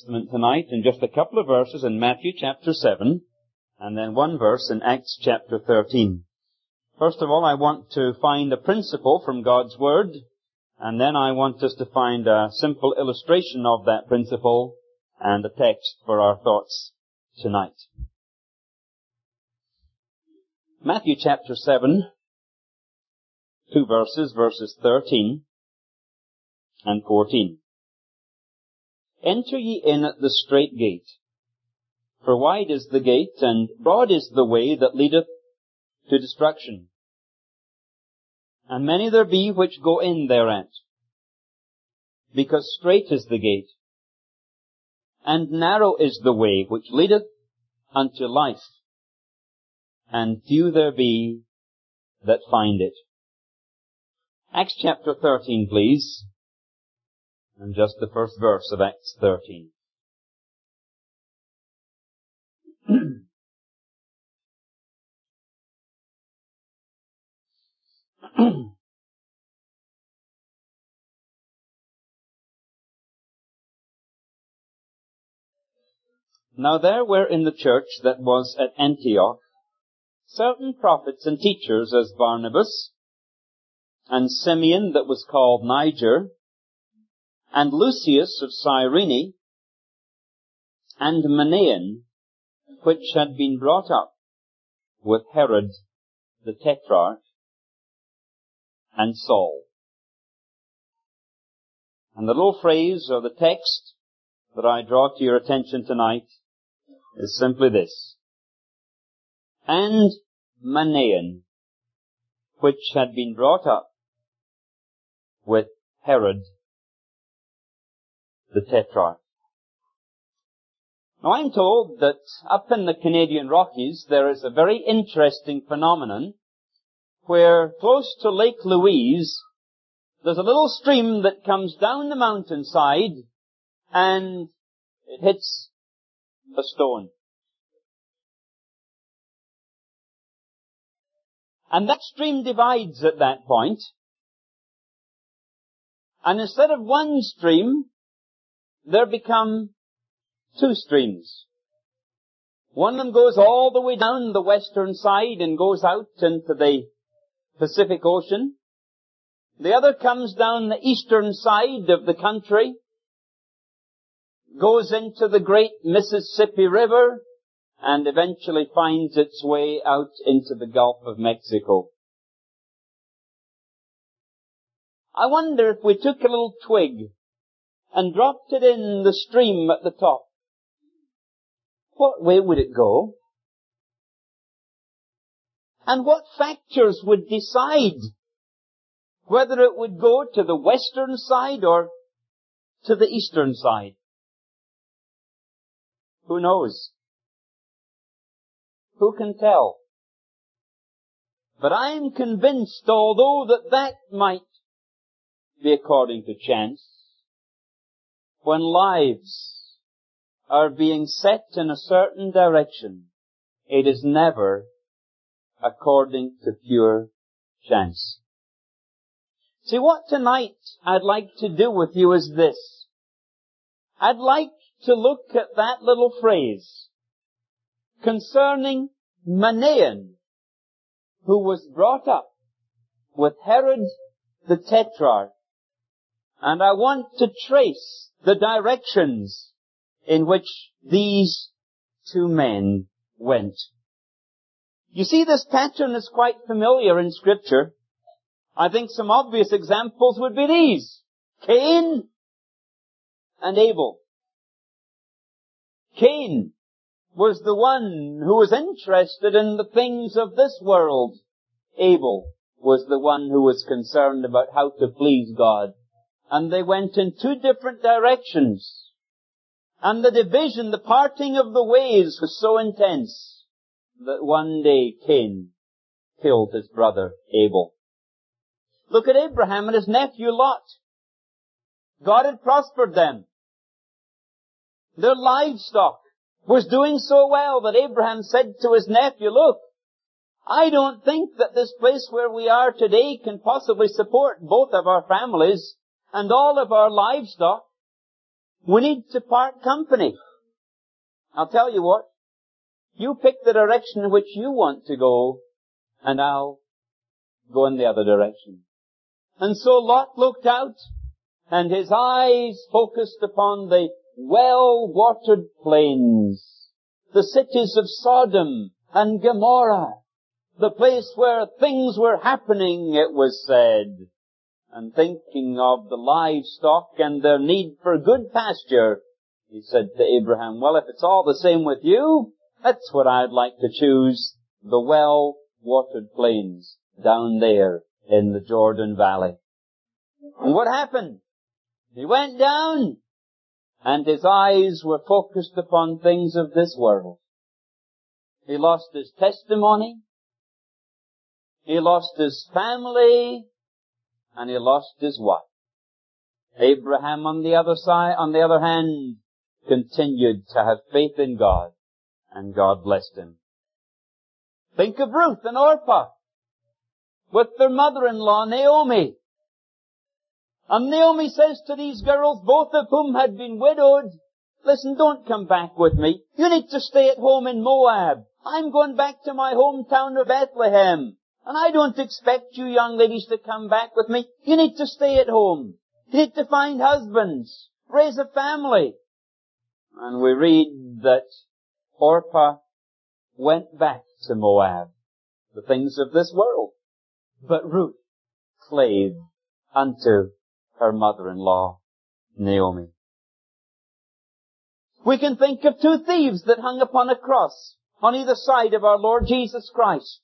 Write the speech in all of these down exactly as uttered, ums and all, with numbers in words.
Testament tonight in just a couple of verses in Matthew chapter seven, and then one verse in Acts chapter thirteen. First of all, I want to find a principle from God's Word, and then I want us to find a simple illustration of that principle and a text for our thoughts tonight. Matthew chapter seven, two verses, verses thirteen and fourteen. Enter ye in at the strait gate, for wide is the gate, and broad is the way that leadeth to destruction, and many there be which go in thereat. Because strait is the gate, and narrow is the way which leadeth unto life, and few there be that find it. Acts chapter thirteen, please, and just the first verse of Acts thirteen. Now there were in the church that was at Antioch certain prophets and teachers, as Barnabas, and Simeon that was called Niger, and Lucius of Cyrene, and Manaen, which had been brought up with Herod the Tetrarch, and Saul. And the little phrase or the text that I draw to your attention tonight is simply this: and Manaen, which had been brought up with Herod the Tetrarch. Now I'm told that up in the Canadian Rockies there is a very interesting phenomenon where close to Lake Louise there's a little stream that comes down the mountainside and it hits a stone. And that stream divides at that point. And instead of one stream, there become two streams. One of them goes all the way down the western side and goes out into the Pacific Ocean. The other comes down the eastern side of the country, goes into the great Mississippi River, and eventually finds its way out into the Gulf of Mexico. I wonder if we took a little twig and dropped it in the stream at the top, what way would it go? And what factors would decide whether it would go to the western side or to the eastern side? Who knows? Who can tell? But I am convinced, although that that might be according to chance, when lives are being set in a certain direction, it is never according to pure chance. See, what tonight I'd like to do with you is this. I'd like to look at that little phrase concerning Manaen, who was brought up with Herod the Tetrarch. And I want to trace the directions in which these two men went. You see, this pattern is quite familiar in Scripture. I think some obvious examples would be these: Cain and Abel. Cain was the one who was interested in the things of this world. Abel was the one who was concerned about how to please God. And they went in two different directions. And the division, the parting of the ways was so intense that one day Cain killed his brother Abel. Look at Abraham and his nephew Lot. God had prospered them. Their livestock was doing so well that Abraham said to his nephew, look, I don't think that this place where we are today can possibly support both of our families and all of our livestock. We need to part company. I'll tell you what, you pick the direction in which you want to go, and I'll go in the other direction. And so Lot looked out, and his eyes focused upon the well-watered plains, the cities of Sodom and Gomorrah, the place where things were happening, it was said. And thinking of the livestock and their need for good pasture, he said to Abraham, well, if it's all the same with you, that's what I'd like to choose, the well-watered plains down there in the Jordan Valley. And what happened? He went down, and his eyes were focused upon things of this world. He lost his testimony, he lost his family, and he lost his wife. Abraham, on the other side, on the other hand, continued to have faith in God, and God blessed him. Think of Ruth and Orpah, with their mother-in-law, Naomi. And Naomi says to these girls, both of whom had been widowed, listen, don't come back with me. You need to stay at home in Moab. I'm going back to my hometown of Bethlehem. And I don't expect you young ladies to come back with me. You need to stay at home. You need to find husbands. Raise a family. And we read that Orpah went back to Moab, the things of this world. But Ruth clave unto her mother-in-law, Naomi. We can think of two thieves that hung upon a cross on either side of our Lord Jesus Christ.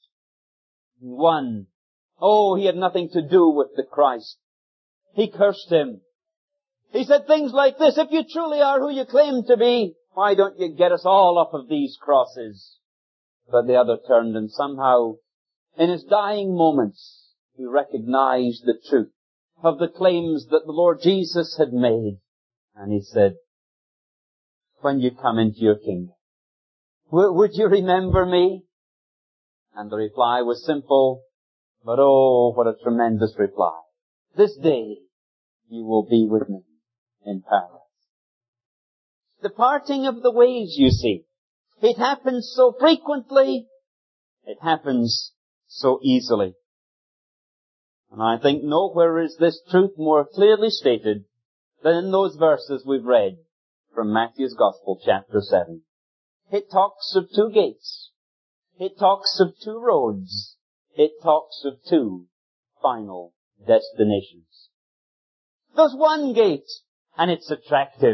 One, oh, he had nothing to do with the Christ. He cursed him. He said things like this, if you truly are who you claim to be, why don't you get us all off of these crosses? But the other turned, and somehow, in his dying moments, he recognized the truth of the claims that the Lord Jesus had made. And he said, when you come into your kingdom, w- would you remember me? And the reply was simple, but oh, what a tremendous reply. This day you will be with me in paradise. The parting of the ways, you see, it happens so frequently, it happens so easily. And I think nowhere is this truth more clearly stated than in those verses we've read from Matthew's Gospel, chapter seven. It talks of two gates. It talks of two roads. It talks of two final destinations. There's one gate, and it's attractive.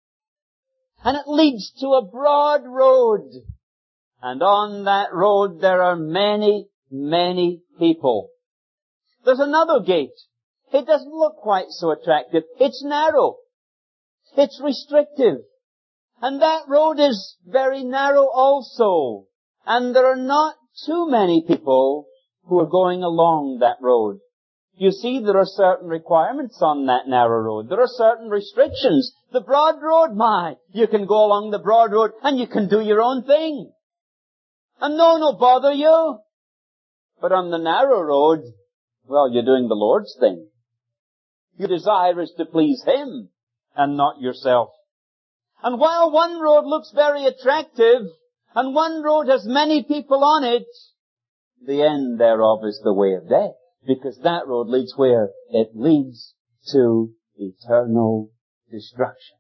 And it leads to a broad road. And on that road there are many, many people. There's another gate. It doesn't look quite so attractive. It's narrow. It's restrictive. And that road is very narrow also. And there are not too many people who are going along that road. You see, there are certain requirements on that narrow road. There are certain restrictions. The broad road, my, you can go along the broad road and you can do your own thing. And no one will bother you. But on the narrow road, well, you're doing the Lord's thing. Your desire is to please Him and not yourself. And while one road looks very attractive, and one road has many people on it, the end thereof is the way of death. Because that road leads where? It leads to eternal destruction.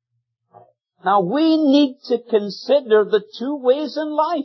Now we need to consider the two ways in life.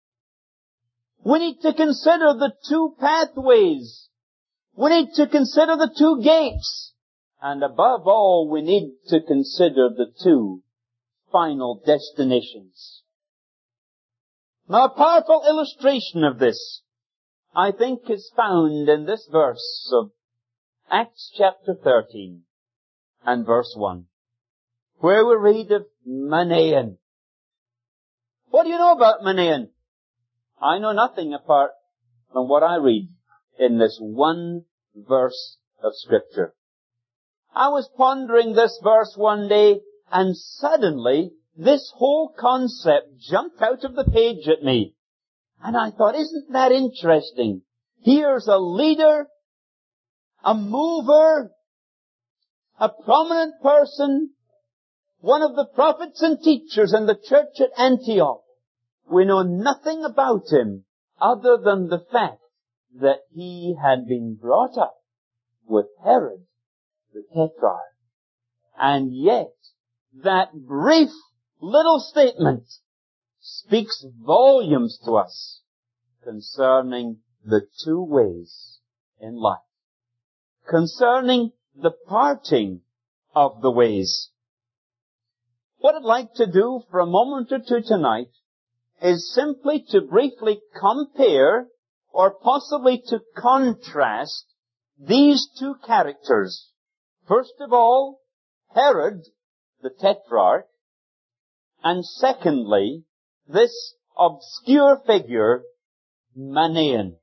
We need to consider the two pathways. We need to consider the two gates. And above all, we need to consider the two final destinations. Now, a powerful illustration of this, I think, is found in this verse of Acts chapter thirteen and verse one, where we read of Manaen. What do you know about Manaen? I know nothing apart from what I read in this one verse of Scripture. I was pondering this verse one day, and suddenly this whole concept jumped out of the page at me. And I thought, isn't that interesting? Here's a leader, a mover, a prominent person one of the prophets and teachers in the church at Antioch. We know nothing about him other than the fact that he had been brought up with Herod the Tetrarch. And yet, that brief little statement speaks volumes to us concerning the two ways in life, concerning the parting of the ways. What I'd like to do for a moment or two tonight is simply to briefly compare or possibly to contrast these two characters. First of all, Herod the Tetrarch, and secondly, this obscure figure, Manaen.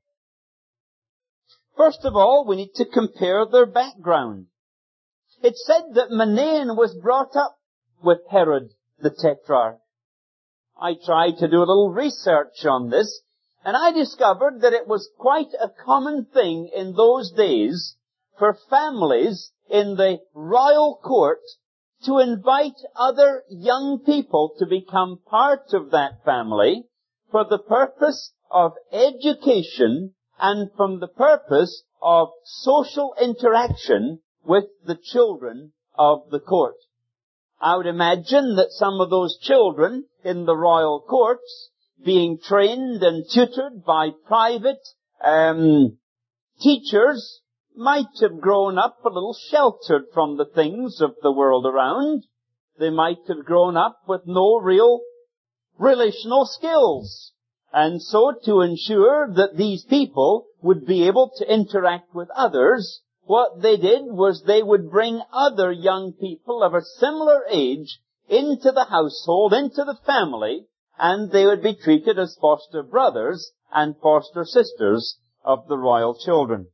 First of all, we need to compare their background. It's said that Manaen was brought up with Herod the Tetrarch. I tried to do a little research on this, and I discovered that it was quite a common thing in those days for families in the royal court to invite other young people to become part of that family for the purpose of education and from the purpose of social interaction with the children of the court. I would imagine that some of those children in the royal courts, being trained and tutored by private um, teachers, might have grown up a little sheltered from the things of the world around. They might have grown up with no real relational skills. And so to ensure that these people would be able to interact with others, what they did was they would bring other young people of a similar age into the household, into the family, and they would be treated as foster brothers and foster sisters of the royal children.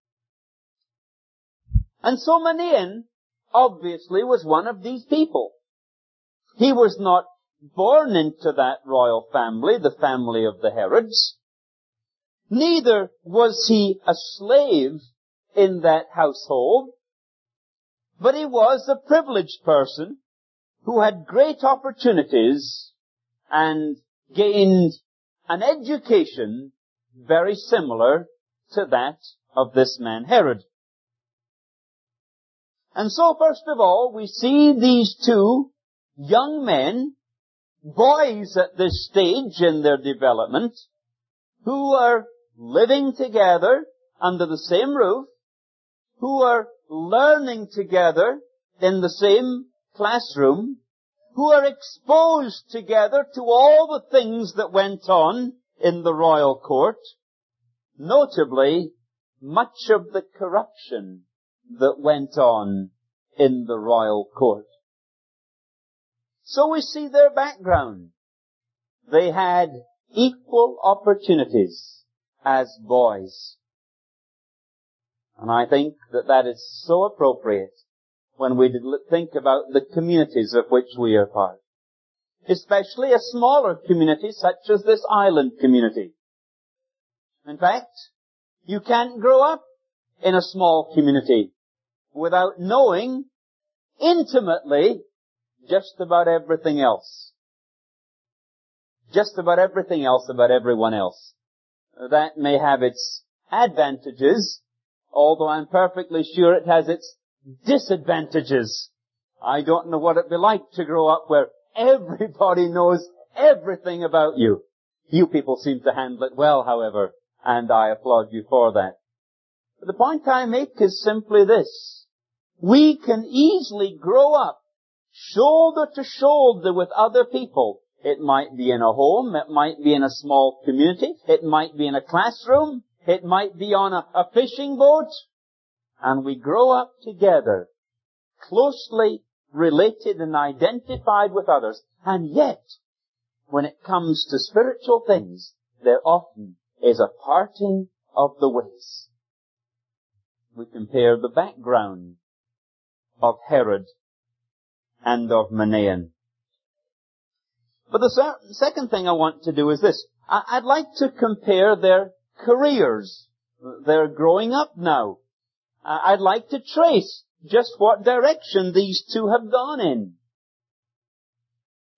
And so Manaen obviously was one of these people. He was not born into that royal family, the family of the Herods. Neither was he a slave in that household, but he was a privileged person who had great opportunities and gained an education very similar to that of this man Herod. And so, first of all, we see these two young men, boys at this stage in their development, who are living together under the same roof, who are learning together in the same classroom, who are exposed together to all the things that went on in the royal court, notably much of the corruption that went on in the royal court. So we see their background. They had equal opportunities as boys. And I think that that is so appropriate when we think about the communities of which we are part. Especially a smaller community such as this island community. In fact, you can't grow up in a small community without knowing intimately just about everything else. Just about everything else about everyone else. That may have its advantages, although I'm perfectly sure it has its disadvantages. I don't know what it'd be like to grow up where everybody knows everything about you. You people seem to handle it well, however, and I applaud you for that. But the point I make is simply this. We can easily grow up shoulder to shoulder with other people. It might be in a home, it might be in a small community, it might be in a classroom, it might be on a, a fishing boat, and we grow up together, closely related and identified with others. And yet, when it comes to spiritual things, there often is a parting of the ways. We compare the background of Herod and of Manaen. But the second thing I want to do is this. I'd like to compare their careers. They're growing up now. I'd like to trace just what direction these two have gone in.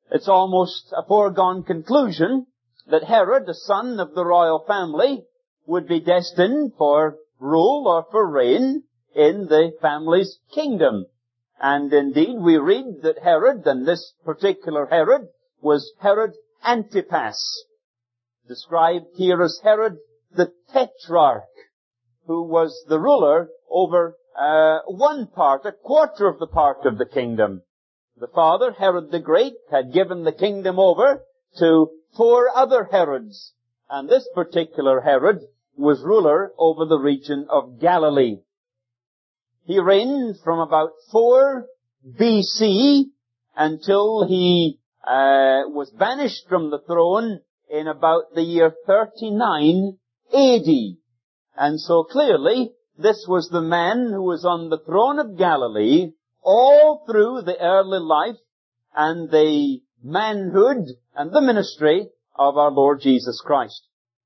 it's almost a foregone conclusion that Herod, the son of the royal family, would be destined for rule or for reign in the family's kingdom. And indeed, we read that Herod, and this particular Herod, was Herod Antipas, described here as Herod the Tetrarch, who was the ruler over uh, one part, a quarter of the part of the kingdom. The father, Herod the Great, had given the kingdom over to four other Herods, and this particular Herod was ruler over the region of Galilee. He reigned from about four B C until he uh, was banished from the throne in about the year thirty-nine A D. And so clearly, this was the man who was on the throne of Galilee all through the early life and the manhood and the ministry of our Lord Jesus Christ.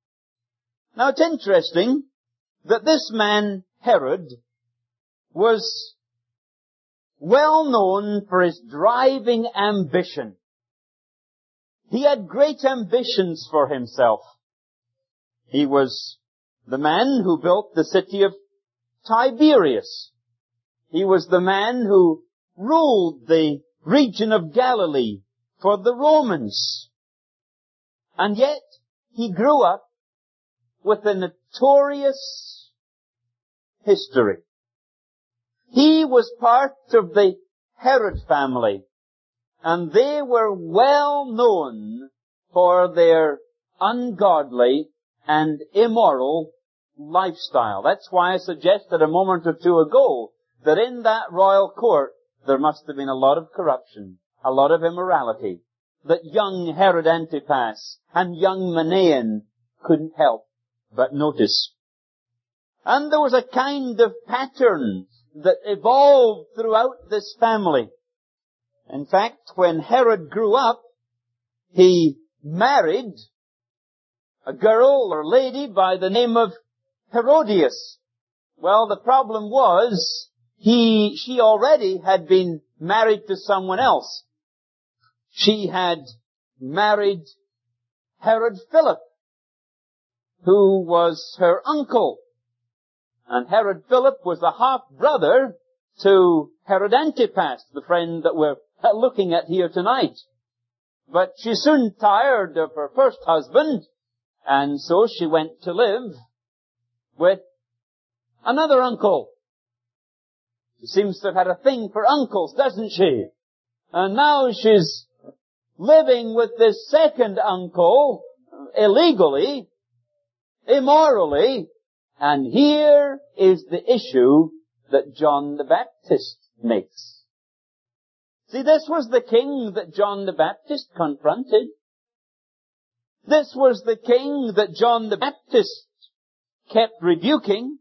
Now it's interesting that this man, Herod, was well known for his driving ambition. He had great ambitions for himself. He was the man who built the city of Tiberias. He was the man who ruled the region of Galilee for the Romans. And yet, he grew up with a notorious history. He was part of the Herod family, and they were well known for their ungodly and immoral lifestyle. That's why I suggested a moment or two ago that in that royal court there must have been a lot of corruption, a lot of immorality, that young Herod Antipas and young Manaen couldn't help but notice. And there was a kind of pattern that evolved throughout this family. In fact, when Herod grew up, he married a girl or lady by the name of Herodias. Well, the problem was, he, she already had been married to someone else. She had married Herod Philip, who was her uncle. And Herod Philip was a half-brother to Herod Antipas, the friend that we're looking at here tonight. But she soon tired of her first husband, and so she went to live with another uncle. She seems to have had a thing for uncles, doesn't she? And now she's living with this second uncle, illegally, immorally, and here is the issue that John the Baptist makes. See, this was the king that John the Baptist confronted. This was the king that John the Baptist kept rebuking.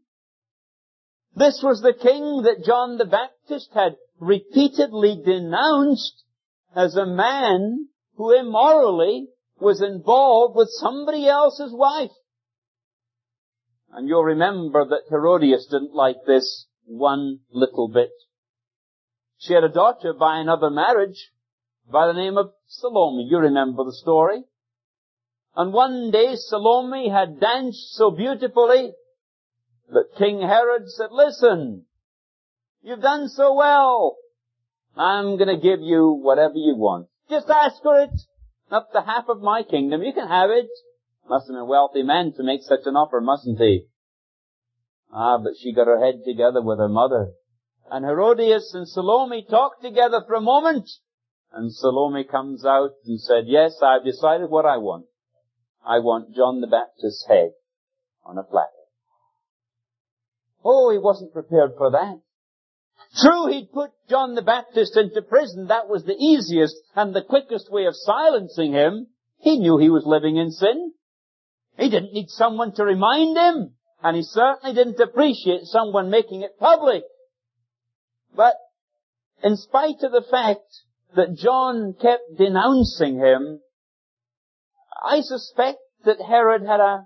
This was the king that John the Baptist had repeatedly denounced as a man who immorally was involved with somebody else's wife. And you'll remember that Herodias didn't like this one little bit. She had a daughter by another marriage by the name of Salome. You remember the story. And one day Salome had danced so beautifully that King Herod said, "Listen, you've done so well. I'm going to give you whatever you want. Just ask for it. Up to half of my kingdom. You can have it." Must have been a wealthy man to make such an offer, mustn't he? Ah, but she got her head together with her mother. And Herodias and Salome talked together for a moment. And Salome comes out and said, "Yes, I've decided what I want. I want John the Baptist's head on a platter." Oh, he wasn't prepared for that. True, he'd put John the Baptist into prison. That was the easiest and the quickest way of silencing him. He knew he was living in sin. He didn't need someone to remind him. And he certainly didn't appreciate someone making it public. But in spite of the fact that John kept denouncing him, I suspect that Herod had a,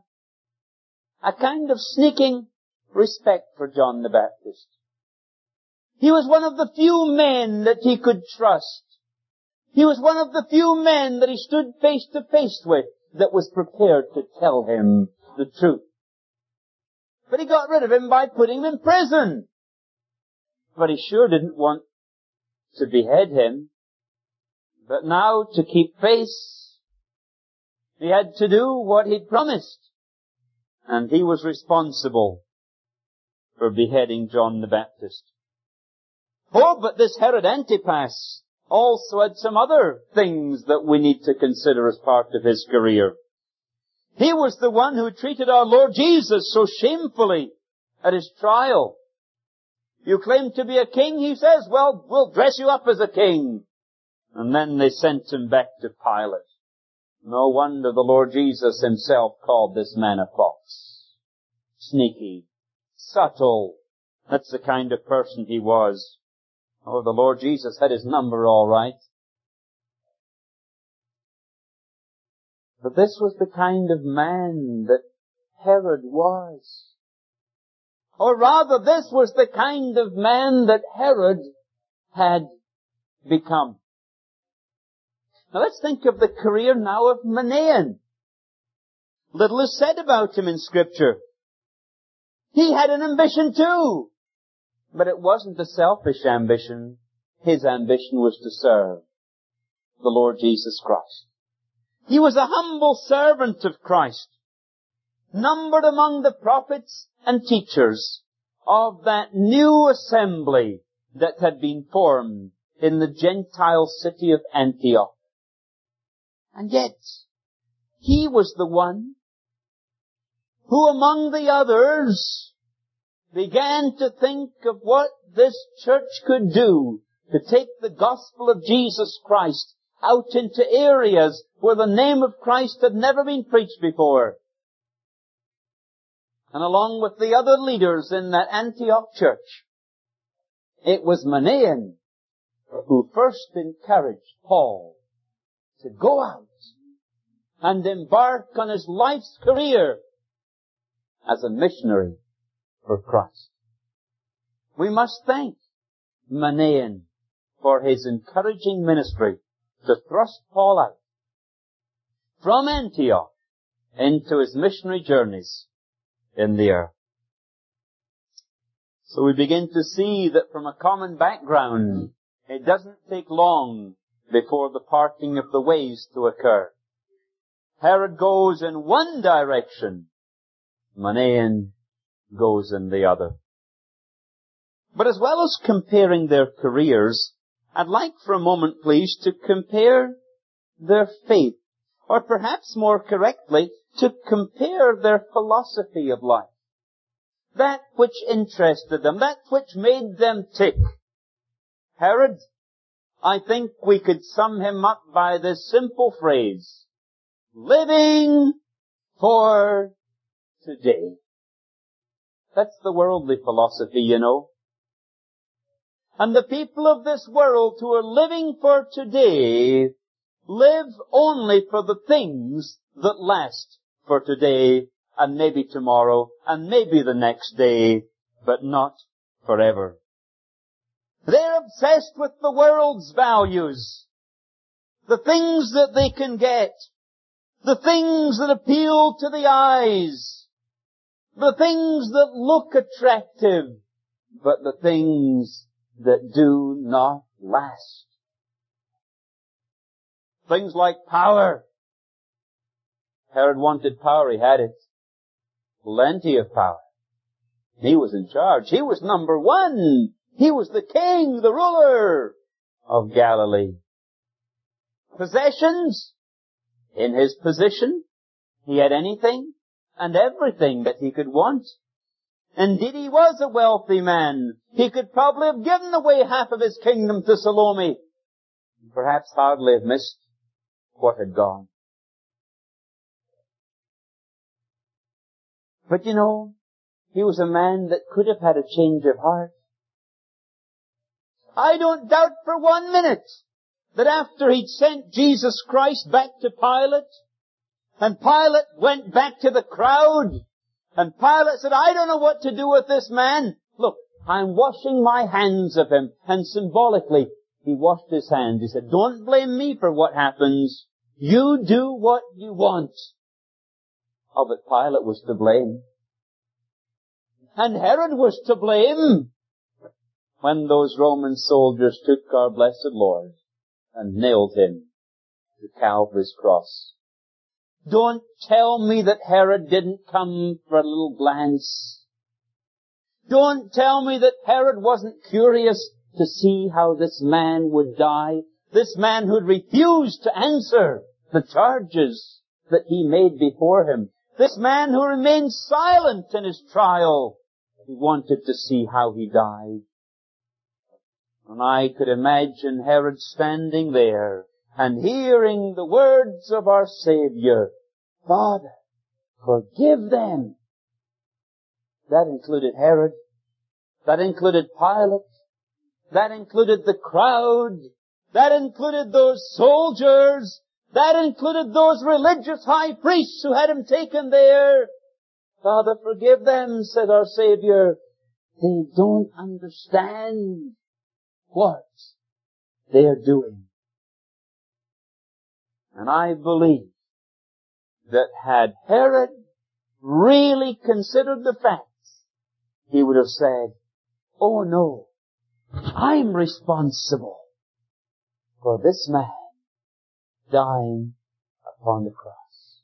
a kind of sneaking respect for John the Baptist. He was one of the few men that he could trust. He was one of the few men that he stood face to face with that was prepared to tell him the truth. But he got rid of him by putting him in prison. But he sure didn't want to behead him. But now, to keep face, he had to do what he'd promised. And he was responsible for beheading John the Baptist. Oh, but this Herod Antipas also had some other things that we need to consider as part of his career. He was the one who treated our Lord Jesus so shamefully at his trial. You claim to be a king, he says, well, we'll dress you up as a king. And then they sent him back to Pilate. No wonder the Lord Jesus himself called this man a fox. Sneaky, subtle. That's the kind of person he was. Oh, the Lord Jesus had his number all right. But this was the kind of man that Herod was. Or rather, this was the kind of man that Herod had become. Now let's think of the career now of Manaen. Little is said about him in Scripture. He had an ambition too. But it wasn't a selfish ambition. His ambition was to serve the Lord Jesus Christ. He was a humble servant of Christ, numbered among the prophets and teachers of that new assembly that had been formed in the Gentile city of Antioch. And yet, he was the one who among the others began to think of what this church could do to take the gospel of Jesus Christ out into areas where the name of Christ had never been preached before. And along with the other leaders in that Antioch church, it was Manaen who first encouraged Paul to go out and embark on his life's career as a missionary for Christ. We must thank Manaen for his encouraging ministry to thrust Paul out from Antioch into his missionary journeys in the earth. So we begin to see that from a common background, it doesn't take long before the parting of the ways to occur. Herod goes in one direction, Manaen goes in the other. But as well as comparing their careers, I'd like for a moment, please, to compare their faith, or perhaps more correctly, to compare their philosophy of life. That which interested them, that which made them tick. Herod, I think we could sum him up by this simple phrase: living for today. That's the worldly philosophy, you know. And the people of this world who are living for today live only for the things that last for today and maybe tomorrow and maybe the next day, but not forever. They're obsessed with the world's values, the things that they can get, the things that appeal to the eyes, the things that look attractive, but the things that do not last. Things like power. Herod wanted power, he had it. Plenty of power. He was in charge. He was number one. He was the king, the ruler of Galilee. Possessions. In his position, he had anything and everything that he could want. Indeed, he was a wealthy man. He could probably have given away half of his kingdom to Salome, and perhaps hardly have missed what had gone. But you know, he was a man that could have had a change of heart. I don't doubt for one minute that after he'd sent Jesus Christ back to Pilate, and Pilate went back to the crowd, and Pilate said, I don't know what to do with this man. Look, I'm washing my hands of him. And symbolically, he washed his hands. He said, don't blame me for what happens. You do what you want. Oh, but Pilate was to blame. And Herod was to blame when those Roman soldiers took our blessed Lord and nailed him to Calvary's cross. Don't tell me that Herod didn't come for a little glance. Don't tell me that Herod wasn't curious to see how this man would die. This man who'd refused to answer the charges that he made before him. This man who remained silent in his trial. He wanted to see how he died. And I could imagine Herod standing there and hearing the words of our Savior, Father, forgive them. That included Herod. That included Pilate. That included the crowd. That included those soldiers. That included those religious high priests who had him taken there. Father, forgive them, said our Savior. They don't understand what they're doing. And I believe that had Herod really considered the facts, he would have said, oh no, I'm responsible for this man dying upon the cross.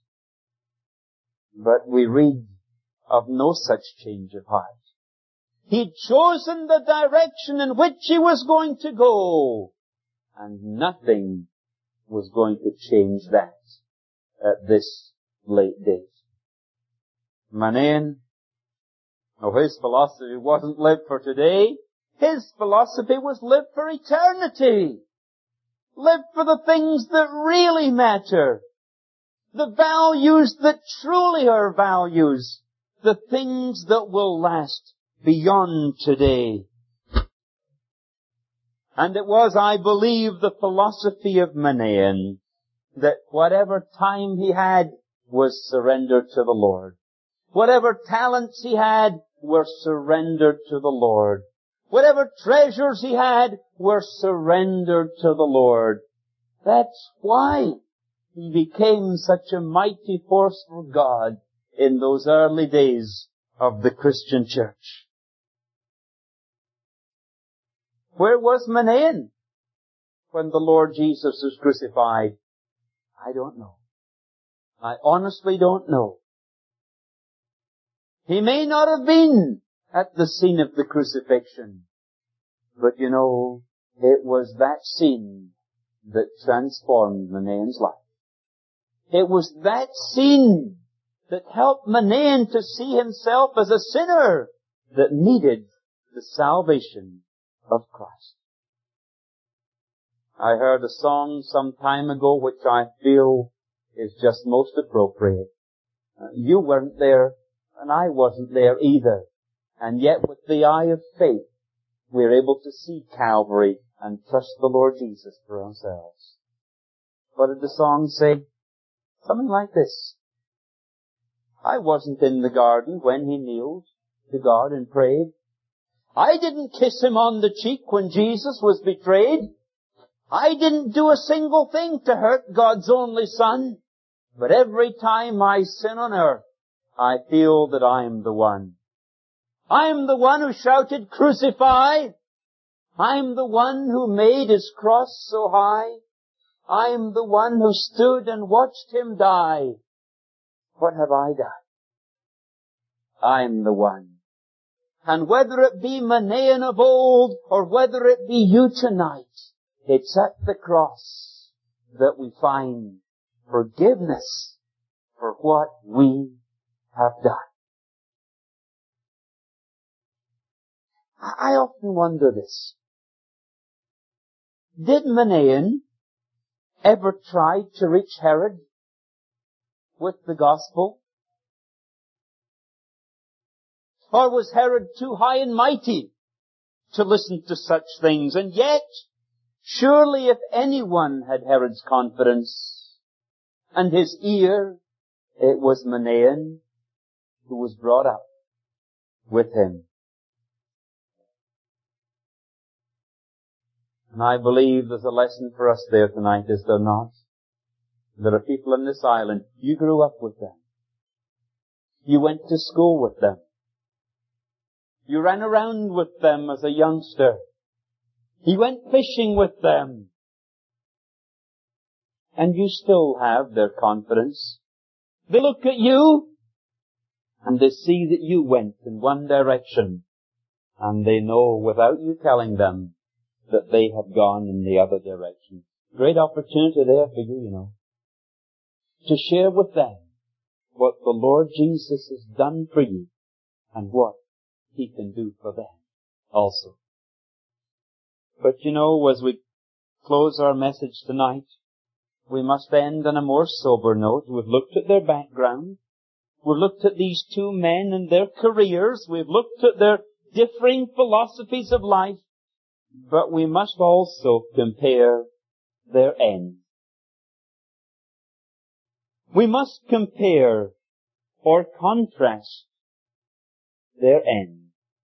But we read of no such change of heart. He'd chosen the direction in which he was going to go, and nothing was going to change that at this late date. Manaen, oh, his philosophy wasn't live for today. His philosophy was live for eternity. Live for the things that really matter. The values that truly are values. The things that will last beyond today. And it was, I believe, the philosophy of Manaen that whatever time he had was surrendered to the Lord. Whatever talents he had were surrendered to the Lord. Whatever treasures he had were surrendered to the Lord. That's why he became such a mighty force for God in those early days of the Christian church. Where was Manaen when the Lord Jesus was crucified? I don't know. I honestly don't know. He may not have been at the scene of the crucifixion. But you know, it was that scene that transformed Manaen's life. It was that scene that helped Manaen to see himself as a sinner that needed the salvation of Christ. I heard a song some time ago which I feel is just most appropriate. Uh, you weren't there, and I wasn't there either. And yet with the eye of faith, we're able to see Calvary and trust the Lord Jesus for ourselves. What did the song say? Something like this. I wasn't in the garden when he kneeled to God and prayed. I didn't kiss him on the cheek when Jesus was betrayed. I didn't do a single thing to hurt God's only Son. But every time I sin on earth, I feel that I'm the one. I'm the one who shouted, crucify. I'm the one who made his cross so high. I'm the one who stood and watched him die. What have I done? I'm the one. And whether it be Manaen of old or whether it be you tonight, it's at the cross that we find forgiveness for what we have done. I often wonder this. Did Manaen ever try to reach Herod with the gospel? Or was Herod too high and mighty to listen to such things? And yet, surely if anyone had Herod's confidence and his ear, it was Manaen who was brought up with him. And I believe there's a lesson for us there tonight, is there not? There are people in this island, you grew up with them. You went to school with them. You ran around with them as a youngster. You went fishing with them. And you still have their confidence. They look at you and they see that you went in one direction. And they know without you telling them that they have gone in the other direction. Great opportunity there for you, you know. To share with them what the Lord Jesus has done for you and what He can do for them also. But you know, as we close our message tonight, we must end on a more sober note. We've looked at their background. We've looked at these two men and their careers. We've looked at their differing philosophies of life. But we must also compare their end. We must compare or contrast their end.